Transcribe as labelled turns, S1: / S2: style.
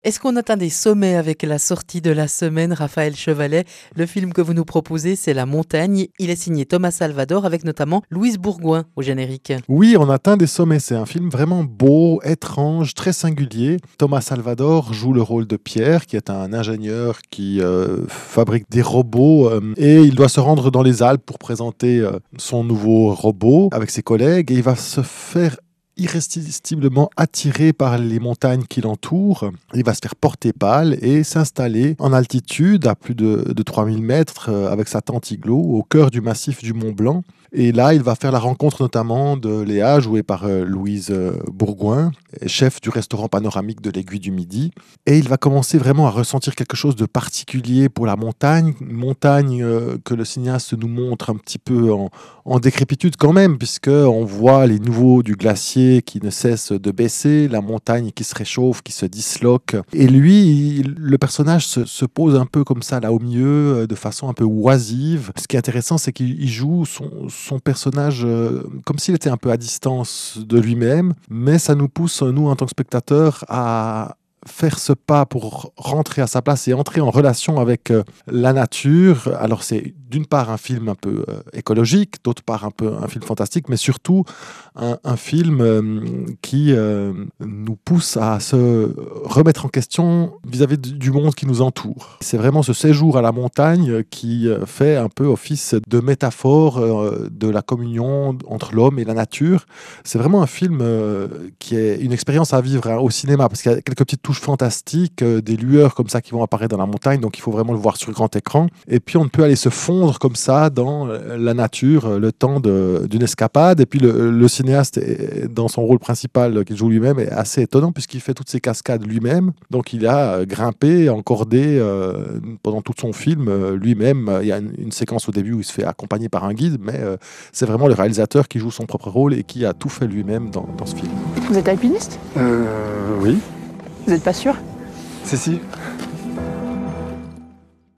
S1: Est-ce qu'on atteint des sommets avec la sortie de la semaine, Raphaël Chevalet? Le film que vous nous proposez, c'est La Montagne. Il est signé Thomas Salvador avec notamment Louise Bourgoin au générique.
S2: Oui, on atteint des sommets. C'est un film vraiment beau, étrange, très singulier. Thomas Salvador joue le rôle de Pierre, qui est un ingénieur qui fabrique des robots. Et il doit se rendre dans les Alpes pour présenter son nouveau robot avec ses collègues. Et il va se faire irrésistiblement attiré par les montagnes qui l'entourent. Il va se faire porter pâle et s'installer en altitude à plus de 3000 mètres avec sa tente igloo au cœur du massif du Mont Blanc. Et là, il va faire la rencontre notamment de Léa, jouée par Louise Bourgoin, chef du restaurant panoramique de l'Aiguille du Midi. Et il va commencer vraiment à ressentir quelque chose de particulier pour la montagne, une montagne que le cinéaste nous montre un petit peu en décrépitude quand même, puisqu'on voit les niveaux du glacier qui ne cessent de baisser, la montagne qui se réchauffe, qui se disloque. Et lui, le personnage se pose un peu comme ça, là au milieu, de façon un peu oisive. Ce qui est intéressant, c'est qu'il joue son personnage comme s'il était un peu à distance de lui-même, mais ça nous pousse, nous, en tant que spectateurs, à faire ce pas pour rentrer à sa place et entrer en relation avec la nature. Alors c'est d'une part un film un peu écologique, d'autre part un peu un film fantastique, mais surtout un film qui nous pousse à se remettre en question vis-à-vis du monde qui nous entoure. C'est vraiment ce séjour à la montagne qui fait un peu office de métaphore de la communion entre l'homme et la nature. C'est vraiment un film qui est une expérience à vivre au cinéma, parce qu'il y a quelques petites touches fantastiques, des lueurs comme ça qui vont apparaître dans la montagne, donc il faut vraiment le voir sur grand écran. Et puis on peut aller se fondre comme ça dans la nature, le temps d'une escapade. Et puis le cinéaste, dans son rôle principal qu'il joue lui-même, est assez étonnant puisqu'il fait toutes ces cascades lui-même. Donc il a grimpé, encordé pendant tout son film lui-même. Il y a une séquence au début où il se fait accompagner par un guide, mais c'est vraiment le réalisateur qui joue son propre rôle et qui a tout fait lui-même dans ce film.
S3: Vous êtes alpiniste?
S4: Oui.
S3: Vous n'êtes pas sûr?
S4: Si.